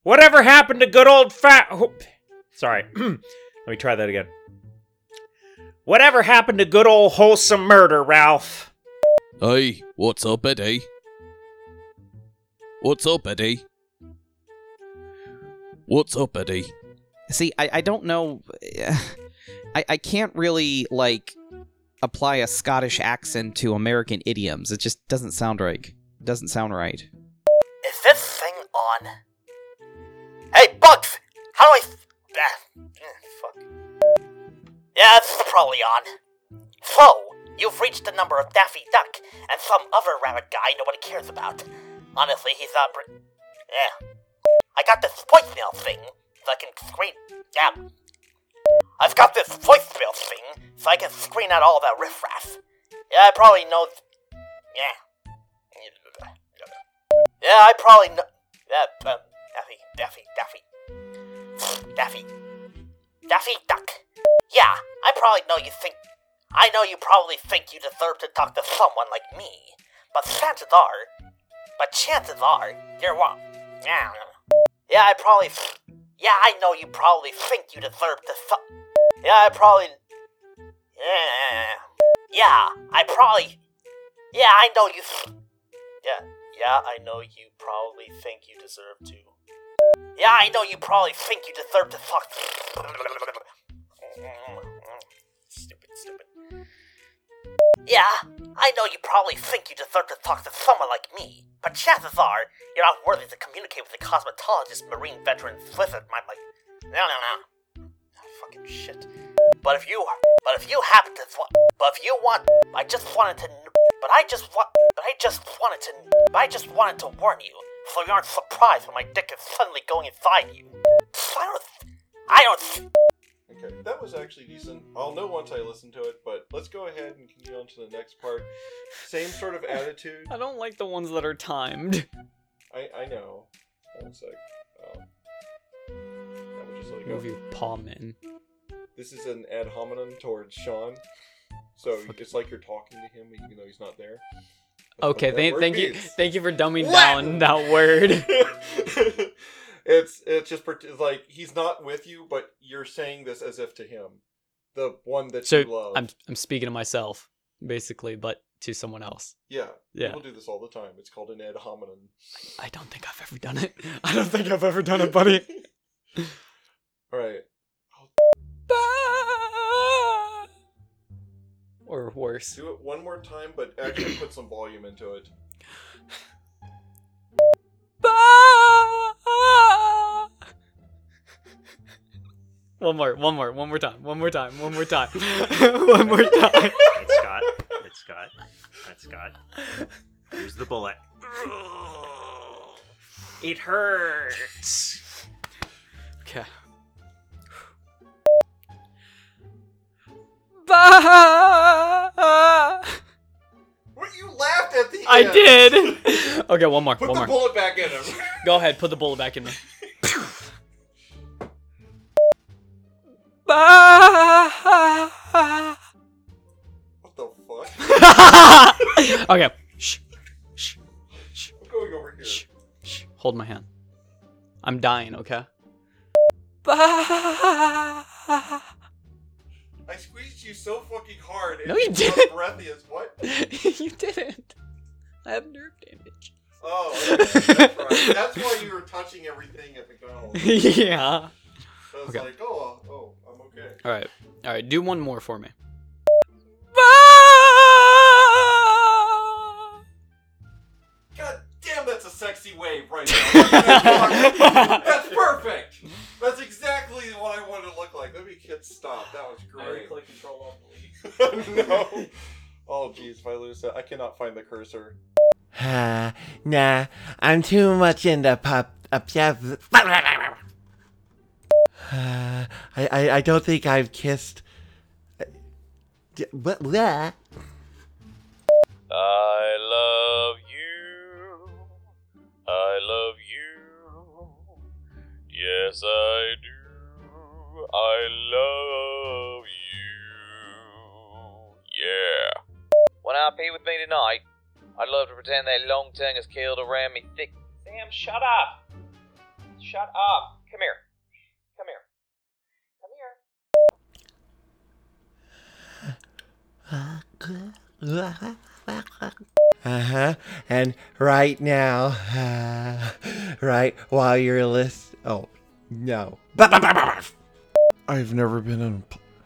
Whatever happened to good old Sorry. Let me try that again. Whatever happened to good old wholesome murder, Ralph? Hey, what's up, Eddie? What's up, Eddie? What's up, Eddie? See, I don't know. I can't really, like, apply a Scottish accent to American idioms. It just doesn't sound right. Doesn't sound right. Is this thing on? Hey, Bugs! How do I... fuck. Yeah, it's probably on. So, you've reached the number of Daffy Duck and some other rabbit guy nobody cares about. Honestly, he's not... Yeah. I got this voicemail thing, so I can screen... Yeah. I've got this voicemail thing, so I can screen out all that riffraff. Yeah, I probably know... Yeah. Yeah, I probably know... Yeah, Daffy Duck. Yeah, I probably know you think... I know you probably think you deserve to talk to someone like me. But chances are, you're wrong. Yeah. Yeah, I know you probably think you deserve to Yeah, I probably... Yeah, I know you... Yeah, I know you probably think you deserve to... Yeah, I know you probably think you deserve to fuck... Stupid. Yeah, I know you probably think you deserve to talk to someone like me, but chances are, you're not worthy to communicate with a cosmetologist, marine veteran, wizard, No. Fucking shit. But if you happen to... But if you want... I just wanted to warn you, so you aren't surprised when my dick is suddenly going inside you. I don't... Okay, that was actually decent. I'll know once I listen to it, but let's go ahead and continue on to the next part. Same sort of attitude. I don't like the ones that are timed. I know. One sec. We'll just let it go. Move your palm in. This is an ad hominem towards Sean. So it's like you're talking to him even though he's not there. That's Okay, thank thank you for dumbing down that word. It's just like he's not with you, but you're saying this as if to him, the one that you love. I'm speaking to myself, basically, but to someone else. Yeah. Yeah. People do this all the time. It's called an ad hominem. I don't think I've ever done it. I don't think I've ever done it, buddy. All right. Or worse. Do it one more time, but actually put some volume into it. One more time. One more time. One more time. That's Scott. Here's the bullet. It hurts. Okay. What, you laughed at the end? I did. Okay, one more. Put the bullet back in him. Go ahead, put the bullet back in me. What the fuck? Okay. Shh. I'm going over here. Shh. Hold my hand. I'm dying, okay? I squeezed you so fucking hard. No, you didn't. Breathiest. What? You didn't. I have nerve damage. Oh, okay. That's right. That's why you were touching everything at McDonald's. Yeah. I was Okay. like, oh, I'm okay. Alright, do one more for me. God damn, that's a sexy wave right now. That's perfect. That's exactly what I wanted to look like. Let me hit stop. That was great. click control on delete. No. Oh, jeez, if I lose that, I cannot find the cursor. Nah, I'm too much into I don't think I've kissed. Bleh. I love you. I love you. Yes, I do. I love you. Yeah. Wanna RP with me tonight? I'd love to pretend that long tongue has curled around me thick. Sam, shut up! Shut up. Come here. Come here. Come here. Uh-huh. And right now, right while you're oh, no. I've never been in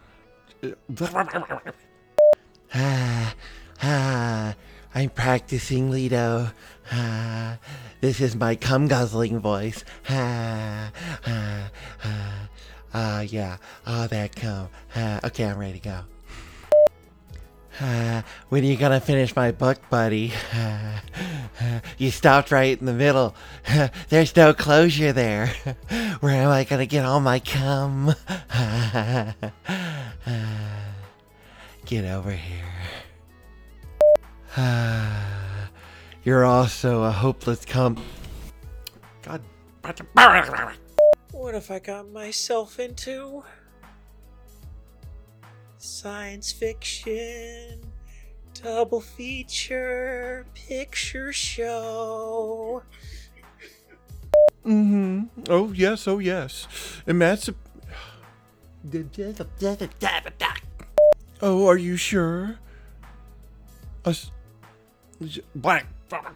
I'm practicing Lido. This is my cum guzzling voice. Yeah. Oh, that cum. Okay, I'm ready to go. When are you gonna finish my book, buddy? You stopped right in the middle. There's no closure there. Where am I gonna get all my cum? Get over here. You're also a hopeless cum. God. What have I got myself into? Science fiction, double feature, picture show. Mm-hmm. Oh, yes, oh, yes. Oh, are you sure? Black.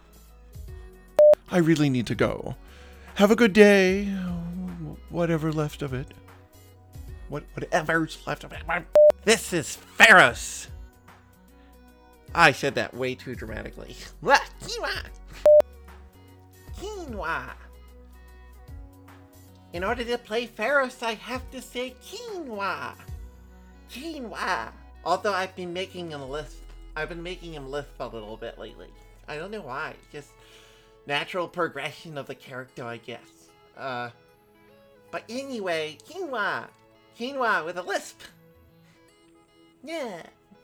I really need to go. Have a good day. Whatever left of it. Whatever's left of it. This is Pharaohs. I said that way too dramatically. Quinoa. Quinoa. In order to play Pharaohs, I have to say quinoa. Quinoa. Although I've been making him lisp. I've been making him lisp a little bit lately. I don't know why. Just natural progression of the character, I guess. But anyway, quinoa. Quinoa with a lisp. Yeah.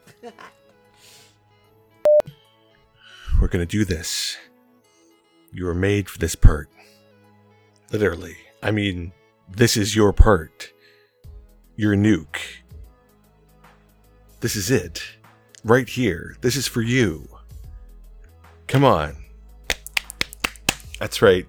We're gonna do this. You were made for this part. Literally. I mean, this is your part. You're Nuke. This is it. Right here. This is for you. Come on. That's right.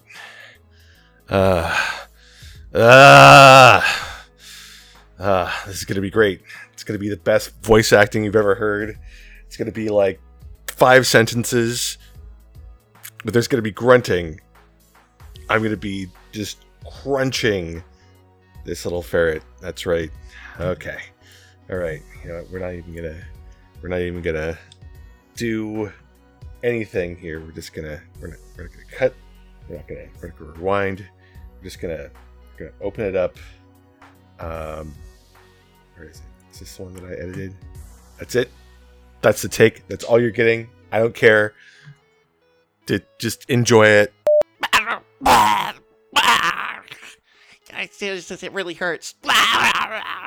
This is gonna be great. It's gonna be the best voice acting you've ever heard. It's gonna be like 5 sentences, but there's gonna be grunting. I'm gonna be just crunching this little ferret. That's right. Okay. All right. You know what? We're not even gonna do anything here. We're not gonna cut. We're gonna rewind. We're just gonna open it up. Where is it? Is this the one that I edited? That's it. That's the take. That's all you're getting. I don't care. Just enjoy it. I seriously, it really hurts.